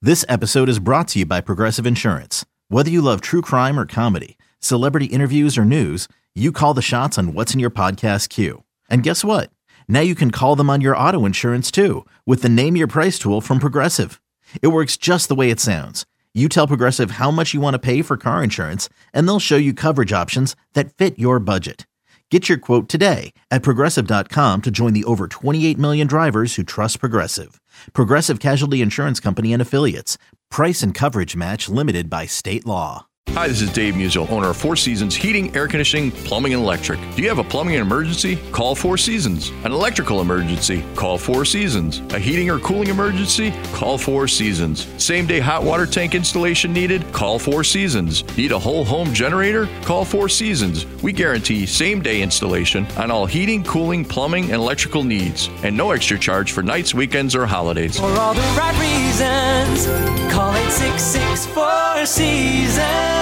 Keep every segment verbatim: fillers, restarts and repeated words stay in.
This episode is brought to you by Progressive Insurance. Whether you love true crime or comedy, celebrity interviews or news, you call the shots on what's in your podcast queue. And guess what? Now you can call them on your auto insurance too with the Name Your Price tool from Progressive. It works just the way it sounds. You tell Progressive how much you want to pay for car insurance, and they'll show you coverage options that fit your budget. Get your quote today at Progressive dot com to join the over twenty-eight million drivers who trust Progressive. Progressive Casualty Insurance Company and Affiliates. Price and coverage match limited by state law. Hi, this is Dave Musial, owner of Four Seasons Heating, Air Conditioning, Plumbing, and Electric. Do you have a plumbing emergency? Call Four Seasons. An electrical emergency? Call Four Seasons. A heating or cooling emergency? Call Four Seasons. Same-day hot water tank installation needed? Call Four Seasons. Need a whole home generator? Call Four Seasons. We guarantee same-day installation on all heating, cooling, plumbing, and electrical needs. And no extra charge for nights, weekends, or holidays. For all the right reasons, call eight six six, four seasons.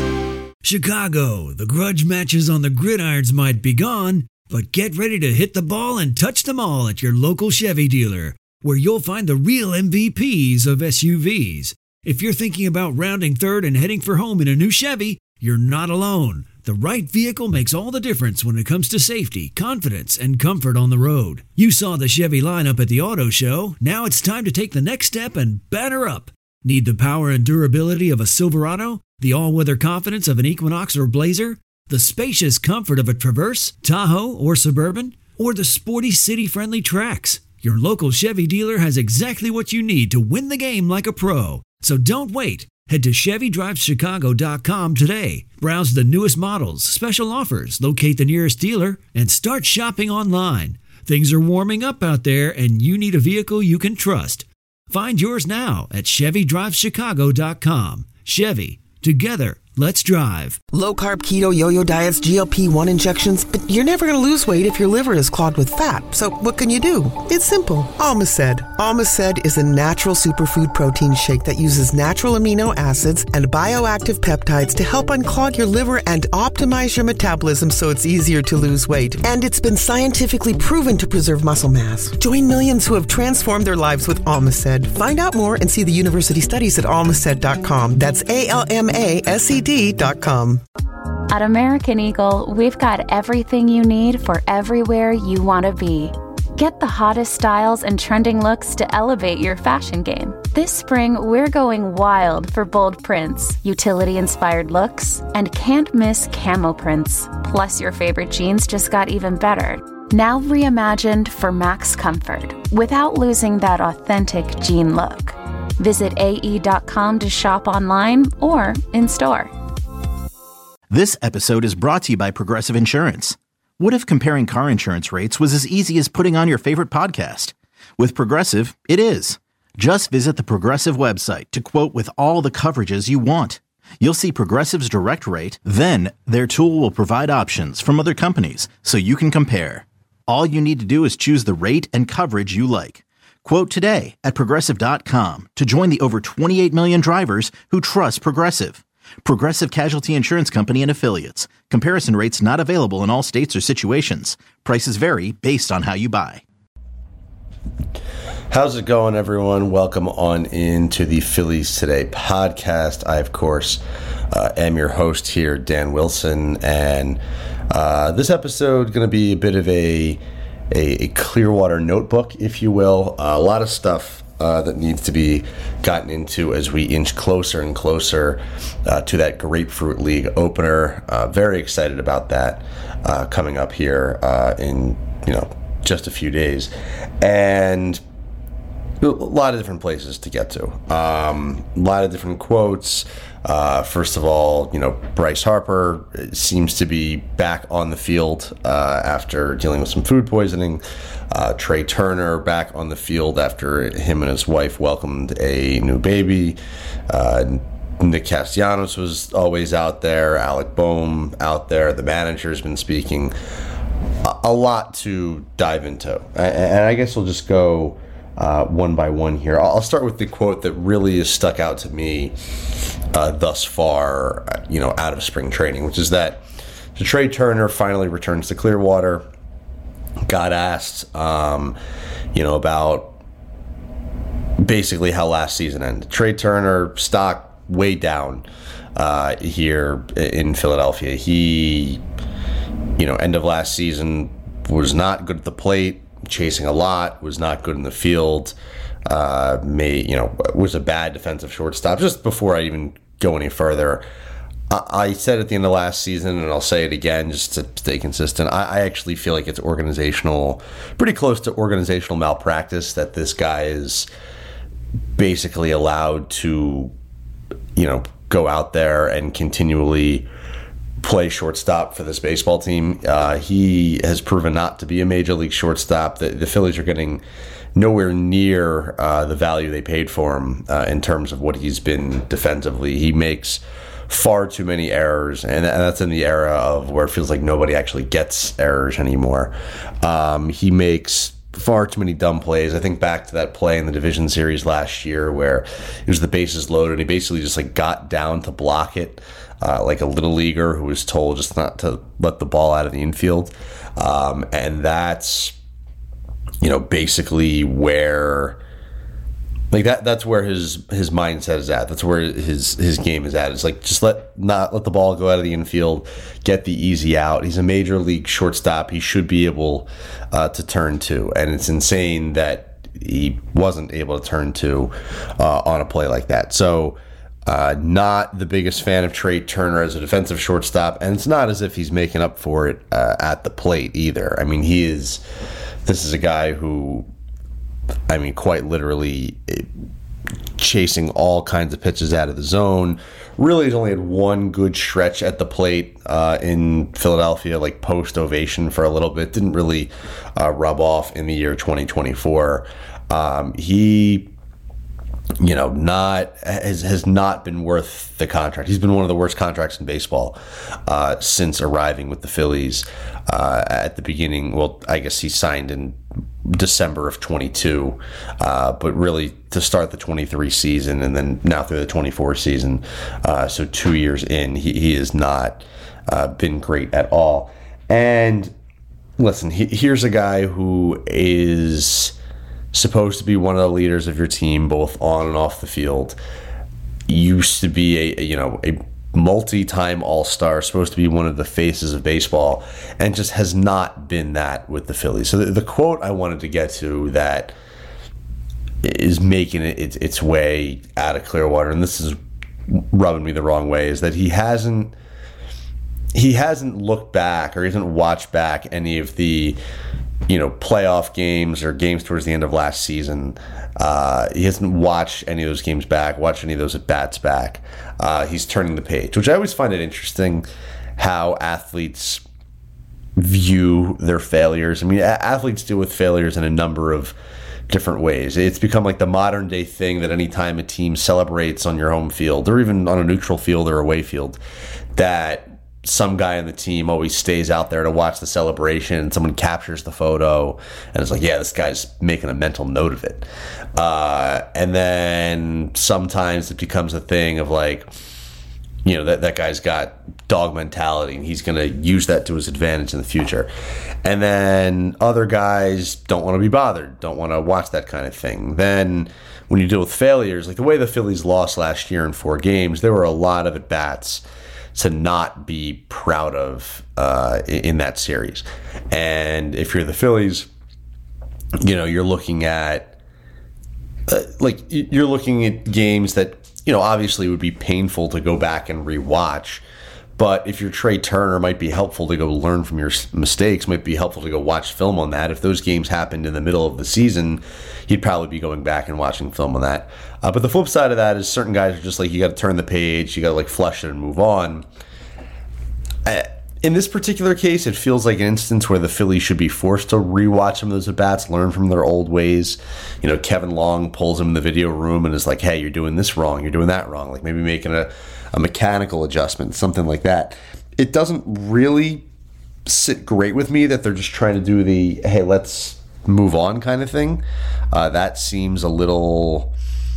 Chicago, the grudge matches on the gridirons might be gone, but get ready to hit the ball and touch them all at your local Chevy dealer, where you'll find the real M V Ps of S U Vs. If you're thinking about rounding third and heading for home in a new Chevy, you're not alone. The right vehicle makes all the difference when it comes to safety, confidence, and comfort on the road. You saw the Chevy lineup at the auto show. Now it's time to take the next step and batter up. Need the power and durability of a Silverado? The all-weather confidence of an Equinox or Blazer? The spacious comfort of a Traverse, Tahoe, or Suburban? Or the sporty city-friendly Trax? Your local Chevy dealer has exactly what you need to win the game like a pro. So don't wait. Head to Chevy Drives Chicago dot com today. Browse the newest models, special offers, locate the nearest dealer, and start shopping online. Things are warming up out there, and you need a vehicle you can trust. Find yours now at Chevy Drives Chicago dot com. Chevy. Together, let's drive. Low carb, keto, yo-yo diets, G L P one injections, but you're never going to lose weight if your liver is clogged with fat. So what can you do? It's simple. Almaced. Almaced is a natural superfood protein shake that uses natural amino acids and bioactive peptides to help unclog your liver and optimize your metabolism so it's easier to lose weight. And it's been scientifically proven to preserve muscle mass. Join millions who have transformed their lives with Almaced. Find out more and see the university studies at almaced dot com. That's A L M A S E D dot com. At American Eagle, we've got everything you need for everywhere you want to be. Get the hottest styles and trending looks to elevate your fashion game. This spring, we're going wild for bold prints, utility-inspired looks, and can't-miss camo prints. Plus, your favorite jeans just got even better. Now reimagined for max comfort, without losing that authentic jean look. Visit A E dot com to shop online or in-store. This episode is brought to you by Progressive Insurance. What if comparing car insurance rates was as easy as putting on your favorite podcast? With Progressive, it is. Just visit the Progressive website to quote with all the coverages you want. You'll see Progressive's direct rate, then their tool will provide options from other companies so you can compare. All you need to do is choose the rate and coverage you like. Quote today at Progressive dot com to join the over twenty-eight million drivers who trust Progressive. Progressive Casualty Insurance Company and Affiliates. Comparison rates not available in all states or situations. Prices vary based on how you buy. How's it going, everyone? Welcome on into the Phillies Today podcast. I, of course, uh, am your host here, Dan Wilson, and uh, this episode is going to be a bit of a, a, a Clearwater notebook, if you will. Uh, a lot of stuff Uh, that needs to be gotten into as we inch closer and closer uh, to that Grapefruit League opener. Uh, very excited about that uh, coming up here uh, in you know just a few days, and a lot of different places to get to. Um, a lot of different quotes. Uh, first of all, you know, Bryce Harper seems to be back on the field uh, after dealing with some food poisoning. Uh, Trey Turner back on the field after him and his wife welcomed a new baby. Uh, Nick Castellanos was always out there. Alec Boehm out there. The manager's been speaking. A, a lot to dive into. And I guess we'll just go Uh, one by one here. I'll start with the quote that really has stuck out to me uh, thus far, you know, out of spring training, which is that so Trey Turner finally returns to Clearwater. Got asked, um, you know, about basically how last season ended. Trey Turner stock way down uh, here in Philadelphia. He, you know, end of last season was not good at the plate, chasing a lot, was not good in the field. Uh, may you know was a bad defensive shortstop. Just before I even go any further, I, I said at the end of last season, and I'll say it again just to stay consistent. I, I actually feel like it's organizational, pretty close to organizational malpractice that this guy is basically allowed to, you know, go out there and continually play shortstop for this baseball team. Uh, he has proven not to be a major league shortstop. The, the Phillies are getting nowhere near uh, the value they paid for him uh, in terms of what he's been defensively. He makes far too many errors, and that's in the era of where it feels like nobody actually gets errors anymore. Um, he makes far too many dumb plays. I think back to that play in the division series last year where it was the bases loaded and he basically just like got down to block it uh, like a little leaguer who was told just not to let the ball out of the infield. Um, and that's, you know, basically where like that that's where his his mindset is at. That's where his his game is at. It's like just let not let the ball go out of the infield, get the easy out. He's a major league shortstop. He should be able uh, to turn to, and it's insane that he wasn't able to turn to uh, on a play like that. So uh, not the biggest fan of Trey Turner as a defensive shortstop, and it's not as if he's making up for it uh, at the plate either. I mean, he is. This is a guy who, I mean, quite literally chasing all kinds of pitches out of the zone. Really has only had one good stretch at the plate uh, in Philadelphia, like post-ovation for a little bit. Didn't really uh, rub off in the year twenty twenty-four. Um, he, you know, not has, has not been worth the contract. He's been one of the worst contracts in baseball uh, since arriving with the Phillies uh, at the beginning. Well, I guess he signed in December of twenty-two, uh, but really to start the twenty-three season and then now through the twenty-four season, uh, so two years in, he, he has not uh, been great at all. And listen, he, here's a guy who is supposed to be one of the leaders of your team, both on and off the field. Used to be a, a you know a multi-time all-star, supposed to be one of the faces of baseball, and just has not been that with the Phillies. So the, the quote I wanted to get to that is making it its, its way out of Clearwater, and this is rubbing me the wrong way, is that he hasn't he hasn't looked back or he hasn't watched back any of the you know playoff games or games towards the end of last season. Uh, he hasn't watched any of those games back, watched any of those at-bats back. Uh, he's turning the page, which I always find it interesting how athletes view their failures. I mean, a- athletes deal with failures in a number of different ways. It's become like the modern day thing that anytime a team celebrates on your home field or even on a neutral field or away field, that some guy on the team always stays out there to watch the celebration and someone captures the photo and it's like, yeah, this guy's making a mental note of it. Uh, and then sometimes it becomes a thing of like, you know, that, that guy's got dog mentality and he's going to use that to his advantage in the future. And then other guys don't want to be bothered, don't want to watch that kind of thing. Then when you deal with failures, like the way the Phillies lost last year in four games, there were a lot of at-bats to not be proud of uh, in that series. And if you're the Phillies, you know, you're looking at uh, like you're looking at games that, you know, obviously would be painful to go back and rewatch. But if you're Trey Turner, it might be helpful to go learn from your mistakes, might be helpful to go watch film on that. If those games happened in the middle of the season, he'd probably be going back and watching film on that. Uh, but the flip side of that is certain guys are just like, you got to turn the page, you got to like flush it and move on. I, in this particular case, it feels like an instance where the Phillies should be forced to rewatch some of those at-bats, learn from their old ways. You know, Kevin Long pulls him in the video room and is like, hey, you're doing this wrong, you're doing that wrong. Like maybe making a, a mechanical adjustment, something like that. It doesn't really sit great with me that they're just trying to do the, hey, let's move on kind of thing. Uh, that seems a little,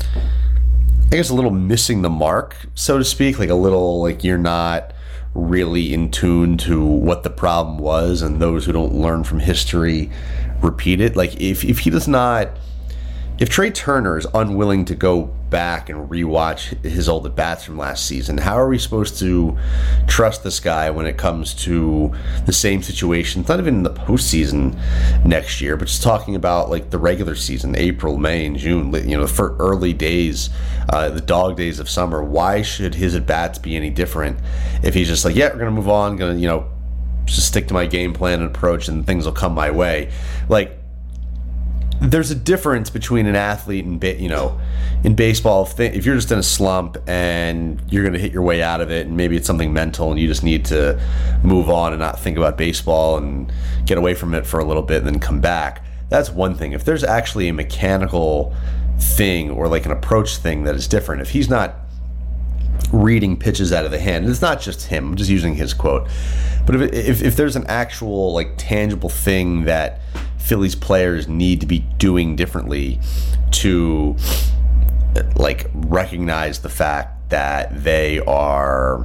I guess, a little missing the mark, so to speak. Like a little, like you're not really in tune to what the problem was, and those who don't learn from history repeat it. Like if, if he does not, if Trey Turner is unwilling to go back and rewatch his old at-bats from last season, how are we supposed to trust this guy when it comes to the same situation? It's not even in the postseason next year, but just talking about like the regular season, April, May, and June, you know, for early days, uh, the dog days of summer. Why should his at-bats be any different if he's just like, yeah, we're going to move on, going to, you know, just stick to my game plan and approach and things will come my way? Like, there's a difference between an athlete and, you know, in baseball, if, they, if you're just in a slump and you're going to hit your way out of it, and maybe it's something mental and you just need to move on and not think about baseball and get away from it for a little bit and then come back, that's one thing. If there's actually a mechanical thing or like an approach thing that is different, if he's not reading pitches out of the hand, and it's not just him, I'm just using his quote, but if, if, if there's an actual like tangible thing that Phillies players need to be doing differently to like recognize the fact that they are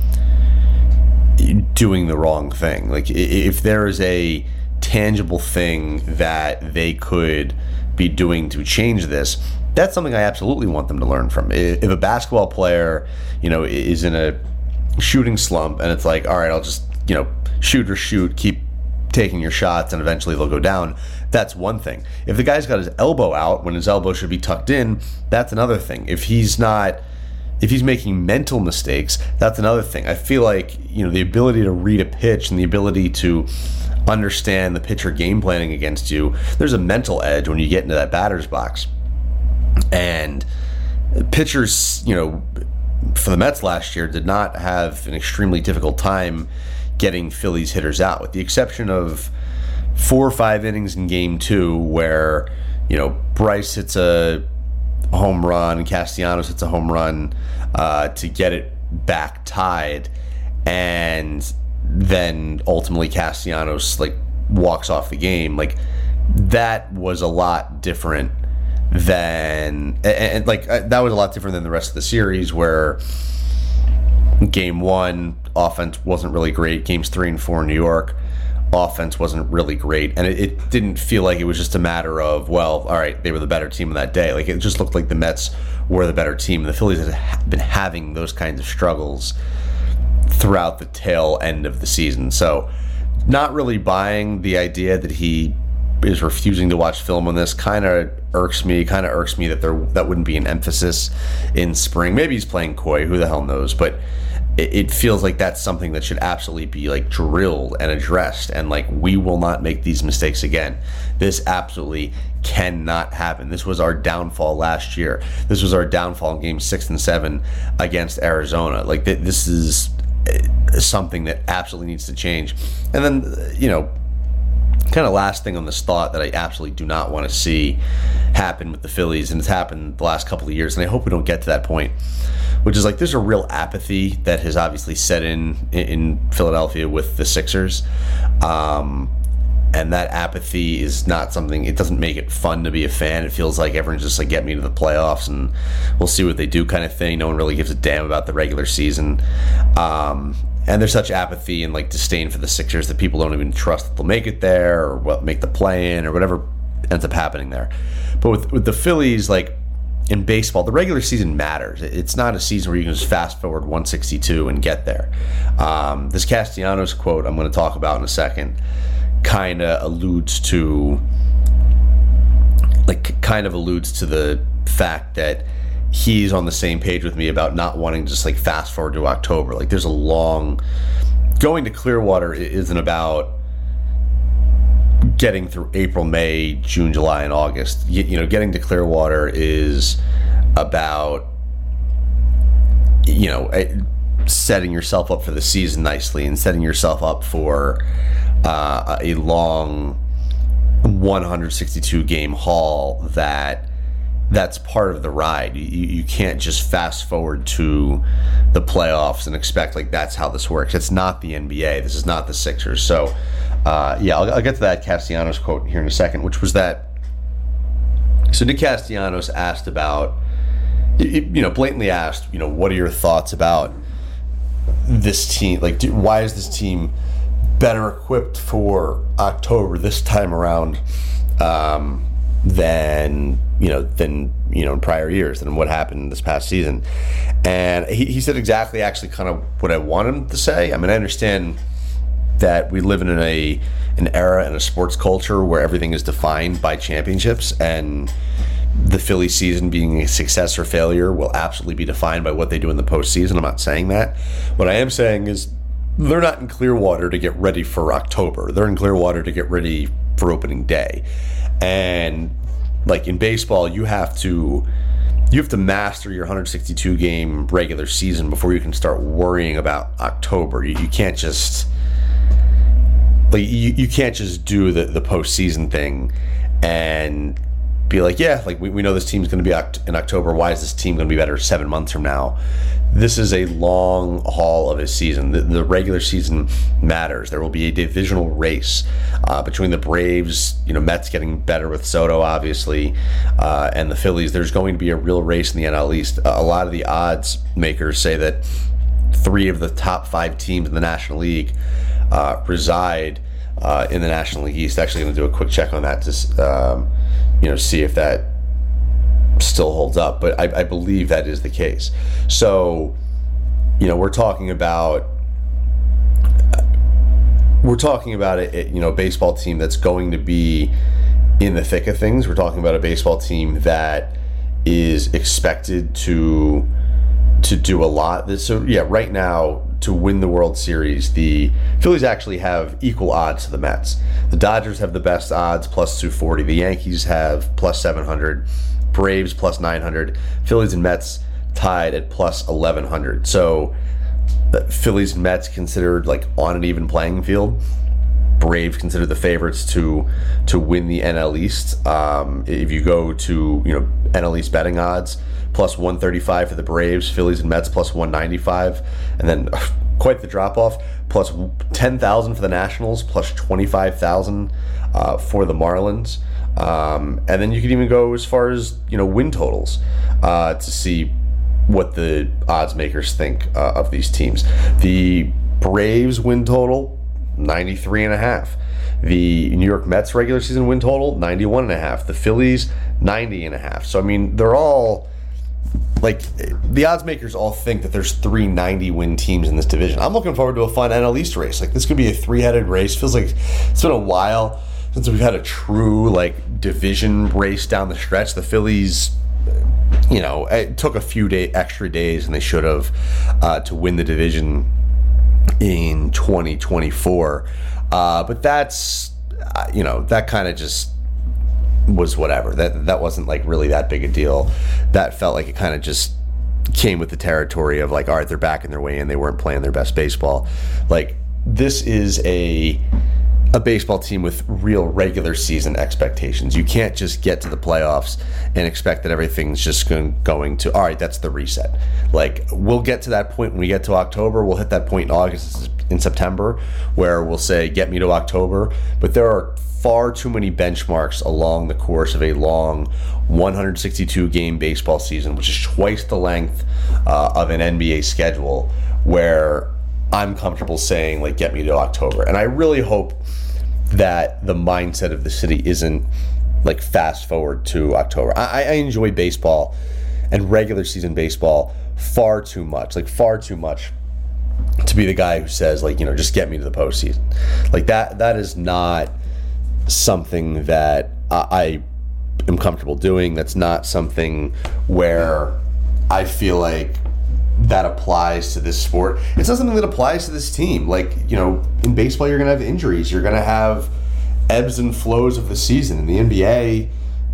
doing the wrong thing. Like if there is a tangible thing that they could be doing to change this, that's something I absolutely want them to learn from. If a basketball player, you know, is in a shooting slump and it's like, all right, I'll just, you know, shoot or shoot, keep taking your shots and eventually they'll go down, that's one thing. If the guy's got his elbow out when his elbow should be tucked in, that's another thing. If he's not, if he's making mental mistakes, that's another thing. I feel like, you know, the ability to read a pitch and the ability to understand the pitcher game planning against you, there's a mental edge when you get into that batter's box. And pitchers, you know, for the Mets last year did not have an extremely difficult time getting Phillies hitters out, with the exception of four or five innings in game two where, you know, Bryce hits a home run and Castellanos hits a home run uh, to get it back tied, and then ultimately Castellanos like walks off the game. Like that was a lot different than and, and like that was a lot different than the rest of the series, where game one offense wasn't really great, games three and four in New York offense wasn't really great, and it, it didn't feel like it was just a matter of, well, all right, they were the better team on that day. Like it just looked like the Mets were the better team. The Phillies had been having those kinds of struggles throughout the tail end of the season, so not really buying the idea that he is refusing to watch film on this. Kind of irks me. Kind of irks me that there that wouldn't be an emphasis in spring. Maybe he's playing coy. Who the hell knows? But it, it feels like that's something that should absolutely be like drilled and addressed. And like, we will not make these mistakes again. This absolutely cannot happen. This was our downfall last year. This was our downfall in games six and seven against Arizona. Like th- this is something that absolutely needs to change. And then, you know, kind of last thing on this thought that I absolutely do not want to see happen with the Phillies, and it's happened the last couple of years, and I hope we don't get to that point, which is like there's a real apathy that has obviously set in in Philadelphia with the Sixers, um, and that apathy is not something, it doesn't make it fun to be a fan. It feels like everyone's just like, get me to the playoffs and we'll see what they do kind of thing. No one really gives a damn about the regular season. Um, And there's such apathy and like disdain for the Sixers that people don't even trust that they'll make it there or what make the play in or whatever ends up happening there. But with, with the Phillies, like in baseball, the regular season matters. It's not a season where you can just fast forward one sixty-two and get there. Um, this Castellanos quote I'm going to talk about in a second kind of alludes to, like, kind of alludes to the fact that he's on the same page with me about not wanting to just like fast forward to October. Like there's a long, going to Clearwater isn't about getting through April, May, June, July, and August. You, you know, getting to Clearwater is about, you know, setting yourself up for the season nicely and setting yourself up for uh, a long one sixty-two game haul that that's part of the ride. You, you can't just fast forward to the playoffs and expect like that's how this works. It's not the N B A. This is not the Sixers. So, uh, yeah, I'll, I'll get to that Castellanos quote here in a second, which was that. So Nick Castellanos asked about, you know, blatantly asked, you know, what are your thoughts about this team? Like, do, why is this team better equipped for October this time around um, than you know, than, you know, in prior years, than what happened this past season. And he, he said exactly actually kind of what I want him to say. I mean, I understand that we live in a an era and a sports culture where everything is defined by championships, and the Phillies season being a success or failure will absolutely be defined by what they do in the postseason. I'm not saying that. What I am saying is they're not in Clearwater to get ready for October. They're in Clearwater to get ready for opening day. And like in baseball, you have to you have to master your one hundred sixty-two game regular season before you can start worrying about October. You, you can't just like you, you can't just do the, the postseason thing and be like, yeah, like we, we know this team's going to be in October. Why is this team going to be better seven months from now? This is a long haul of a season. The, the regular season matters. There will be a divisional race uh, between the Braves, you know, Mets getting better with Soto, obviously, uh, and the Phillies. There's going to be a real race in the N L East. A lot of the odds makers say that three of the top five teams in the National League uh, reside uh, in the National League East. Actually, going to do a quick check on that to um, you know, see if that still holds up, but I, I believe that is the case. So, you know, we're talking about we're talking about a, you know, baseball team that's going to be in the thick of things. We're talking about a baseball team that is expected to to do a lot. So yeah, right now, to win the World Series, the Phillies actually have equal odds to the Mets. The Dodgers have the best odds, plus two forty. The Yankees have plus seven hundred. Braves plus nine hundred. Phillies and Mets tied at plus eleven hundred. So the Phillies and Mets considered like on an even playing field. Braves considered the favorites to to win the N L East. Um, if you go to, you know, N L East betting odds, plus one thirty-five for the Braves, Phillies and Mets plus one ninety-five, and then quite the drop off, plus ten thousand for the Nationals, plus twenty-five thousand uh, for the Marlins. Um, and then you can even go as far as, you know, win totals uh, to see what the odds makers think uh, of these teams. The Braves win total, ninety-three and a half. The New York Mets regular season win total, ninety-one and a half. The Phillies, ninety and a half. So, I mean, they're all, like, the odds makers all think that there's three ninety-win teams in this division. I'm looking forward to a fun N L East race. Like, this could be a three-headed race. Feels like it's been a while since we've had a true, like, division race down the stretch. The Phillies, you know, it took a few day extra days, and they should have, uh, to win the division in twenty twenty-four. Uh, but that's, uh, you know, that kind of just was whatever. That that wasn't like really that big a deal. That felt like it kind of just came with the territory of like, all right, they're backing their way in. They weren't playing their best baseball. Like, this is a a baseball team with real regular season expectations. You can't just get to the playoffs and expect that everything's just going, going to, all right, that's the reset. Like, we'll get to that point when we get to October. We'll hit that point in August, in September, where we'll say, get me to October. But there are far too many benchmarks along the course of a long one hundred sixty-two game baseball season, which is twice the length uh, of an N B A schedule, where I'm comfortable saying, like, get me to October. And I really hope that the mindset of the city isn't like fast forward to October. I, I enjoy baseball and regular season baseball far too much, like far too much to be the guy who says, like, you know, just get me to the postseason. Like, that, that is not something that I, I am comfortable doing. That's not something where I feel like that applies to this sport. It's not something that applies to this team. Like, you know, in baseball, you're going to have injuries. You're going to have ebbs and flows of the season. In the N B A,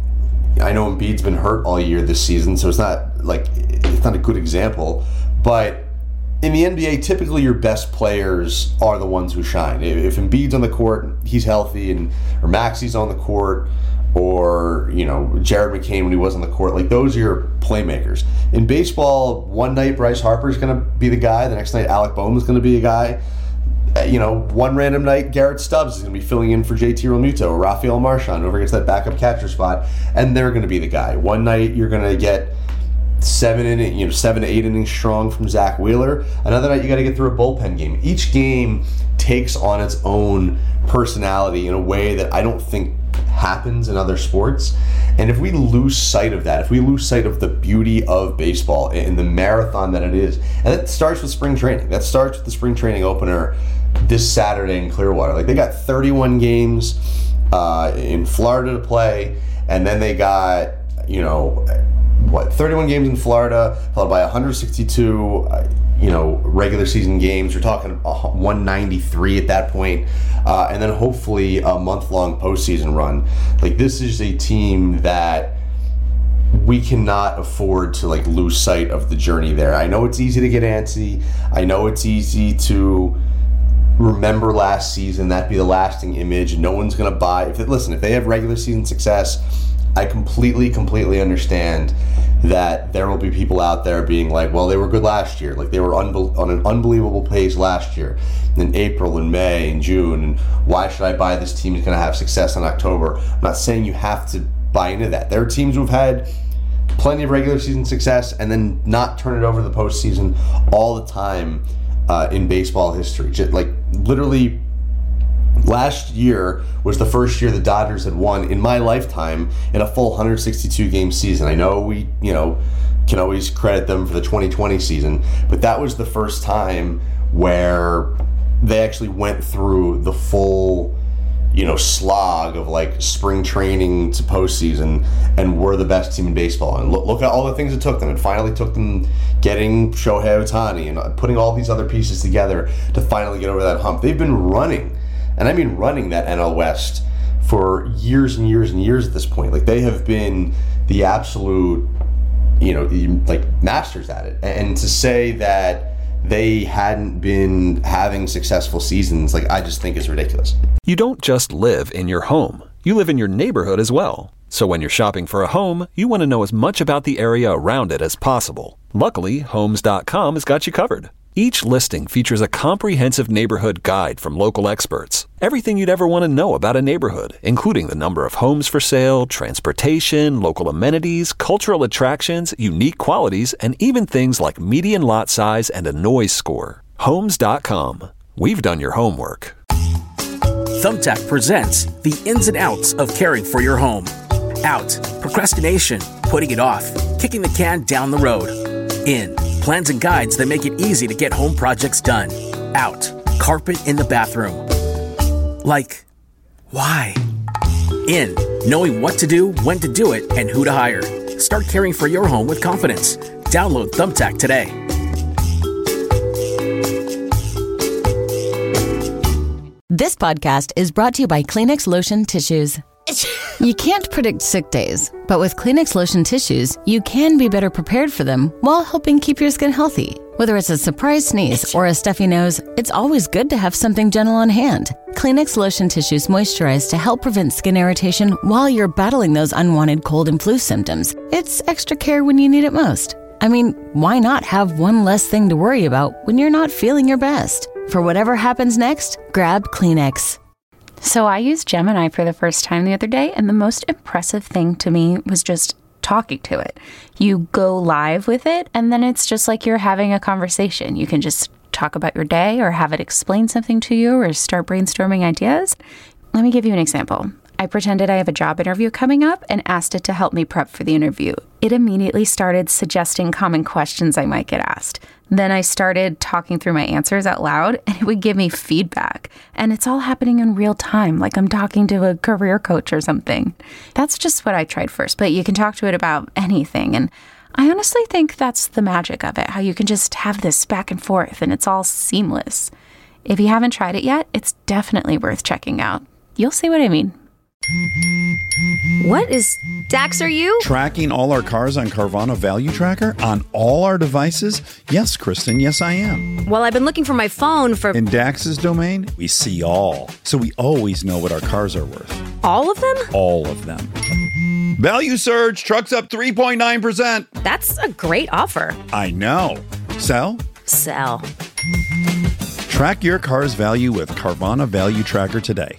I know Embiid's been hurt all year this season, so it's not like, it's not a good example. But in the N B A, typically your best players are the ones who shine. If Embiid's on the court, he's healthy, and or Maxi's on the court, or, you know, Jared McCain when he was on the court, like, those are your playmakers. In baseball, one night Bryce Harper's going to be the guy, the next night Alec Boehm's going to be a guy. Uh, you know, one random night Garrett Stubbs is going to be filling in for J T Realmuto or Rafael Marchand, whoever gets that backup catcher spot, and they're going to be the guy. One night you're going to get seven inning, you know, seven to eight innings strong from Zach Wheeler. Another night you got to get through a bullpen game. Each game takes on its own personality in a way that I don't think happens in other sports. And if we lose sight of that, if we lose sight of the beauty of baseball and the marathon that it is, and it starts with spring training. That starts with the spring training opener this Saturday in Clearwater. Like, they got thirty-one games uh, in Florida to play, and then they got, you know, what, thirty-one games in Florida, followed by one hundred sixty-two, uh, you know, regular season games. You're talking one ninety-three at that point, uh, and then hopefully a month-long postseason run. Like, this is a team that we cannot afford to, like, lose sight of the journey there. I know it's easy to get antsy. I know it's easy to remember last season, that be the lasting image. No one's going to buy. If it, listen, if they have regular season success, I completely, completely understand that there will be people out there being like, well, they were good last year. Like, they were unbe- on an unbelievable pace last year in April and May and June. And why should I buy this team is going to have success in October? I'm not saying you have to buy into that. There are teams who've had plenty of regular season success and then not turn it over to the postseason all the time uh, in baseball history. Just like, literally, last year was the first year the Dodgers had won in my lifetime in a full one hundred sixty-two game season. I know we, you know, can always credit them for the twenty twenty season, but that was the first time where they actually went through the full, you know, slog of like spring training to postseason and were the best team in baseball. And look, look at all the things it took them. It finally took them getting Shohei Ohtani and putting all these other pieces together to finally get over that hump. They've been running, and I mean running, that N L West for years and years and years at this point. Like, they have been the absolute, you know, like masters at it. And to say that they hadn't been having successful seasons, like, I just think is ridiculous. You don't just live in your home. You live in your neighborhood as well. So when you're shopping for a home, you want to know as much about the area around it as possible. Luckily, Homes dot com has got you covered. Each listing features a comprehensive neighborhood guide from local experts. Everything you'd ever want to know about a neighborhood, including the number of homes for sale, transportation, local amenities, cultural attractions, unique qualities, and even things like median lot size and a noise score. Homes dot com. We've done your homework. Thumbtack presents the ins and outs of caring for your home. Out, procrastination, putting it off, kicking the can down the road. In, plans and guides that make it easy to get home projects done. Out, carpet in the bathroom. Like, why? In, knowing what to do, when to do it, and who to hire. Start caring for your home with confidence. Download Thumbtack today. This podcast is brought to you by Kleenex Lotion Tissues. You can't predict sick days, but with Kleenex Lotion Tissues, you can be better prepared for them while helping keep your skin healthy. Whether it's a surprise sneeze or a stuffy nose, it's always good to have something gentle on hand. Kleenex Lotion Tissues moisturize to help prevent skin irritation while you're battling those unwanted cold and flu symptoms. It's extra care when you need it most. I mean, why not have one less thing to worry about when you're not feeling your best? For whatever happens next, grab Kleenex. So I used Gemini for the first time the other day, and the most impressive thing to me was just talking to it. You go live with it, and then it's just like you're having a conversation. You can just talk about your day or have it explain something to you or start brainstorming ideas. Let me give you an example. I pretended I have a job interview coming up and asked it to help me prep for the interview. It immediately started suggesting common questions I might get asked. Then I started talking through my answers out loud, and it would give me feedback. And it's all happening in real time, like I'm talking to a career coach or something. That's just what I tried first, but you can talk to it about anything. And I honestly think that's the magic of it, how you can just have this back and forth, and it's all seamless. If you haven't tried it yet, it's definitely worth checking out. You'll see what I mean. What is Dax, are you? Tracking all our cars on Carvana Value Tracker on all our devices? Yes, Kristen, yes I am. Well, I've been looking for my phone for... In Dax's domain, we see all. So we always know what our cars are worth. All of them? All of them. Value surge, trucks up three point nine percent. That's a great offer. I know. Sell? Sell. Track your car's value with Carvana Value Tracker today.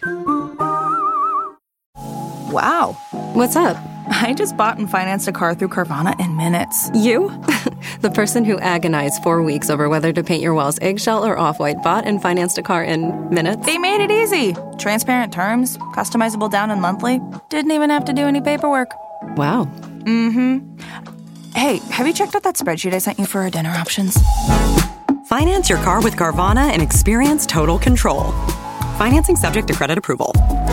Wow. What's up? I just bought and financed a car through Carvana in minutes. You? The person who agonized four weeks over whether to paint your walls eggshell or off-white bought and financed a car in minutes. They made it easy. Transparent terms, customizable down and monthly. Didn't even have to do any paperwork. Wow. Mm-hmm. Hey, have you checked out that spreadsheet I sent you for our dinner options? Finance your car with Carvana and experience total control. Financing subject to credit approval.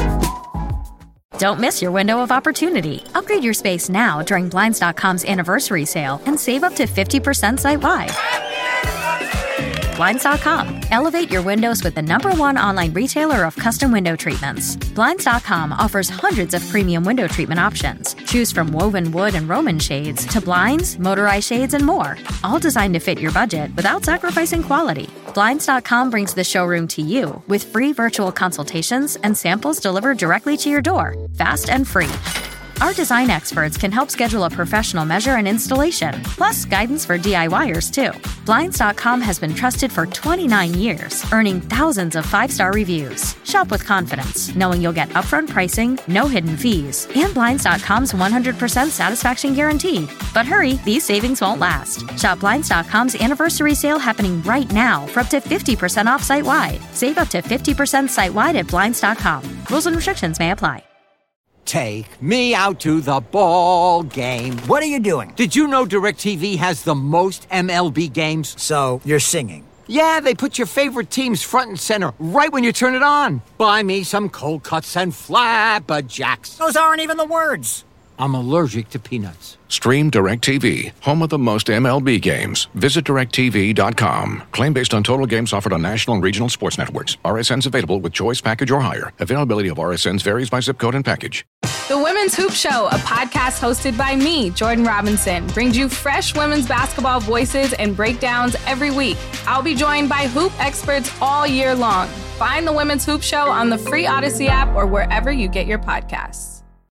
Don't miss your window of opportunity. Upgrade your space now during Blinds dot com's anniversary sale and save up to fifty percent site-wide. Blinds dot com. Elevate your windows with the number one online retailer of custom window treatments. Blinds dot com offers hundreds of premium window treatment options. Choose from woven wood and Roman shades to blinds, motorized shades, and more. All designed to fit your budget without sacrificing quality. Blinds dot com brings the showroom to you with free virtual consultations and samples delivered directly to your door, fast and free. Our design experts can help schedule a professional measure and installation, plus guidance for DIYers too. Blinds dot com has been trusted for twenty-nine years, earning thousands of five-star reviews. Shop with confidence, knowing you'll get upfront pricing, no hidden fees, and Blinds dot com's one hundred percent satisfaction guarantee. But hurry, these savings won't last. Shop Blinds dot com's anniversary sale happening right now for up to fifty percent off site-wide. Save up to fifty percent site-wide at Blinds dot com. Rules and restrictions may apply. Take me out to the ball game. What are you doing? Did you know DirecTV has the most M L B games? So, you're singing? Yeah, they put your favorite teams front and center right when you turn it on. Buy me some cold cuts and flapjacks. Those aren't even the words. I'm allergic to peanuts. Stream DirecTV, home of the most M L B games. Visit direct T V dot com. Claim based on total games offered on national and regional sports networks. R S Ns available with choice package or higher. Availability of R S Ns varies by zip code and package. The Women's Hoop Show, a podcast hosted by me, Jordan Robinson, brings you fresh women's basketball voices and breakdowns every week. I'll be joined by hoop experts all year long. Find the Women's Hoop Show on the free Odyssey app or wherever you get your podcasts.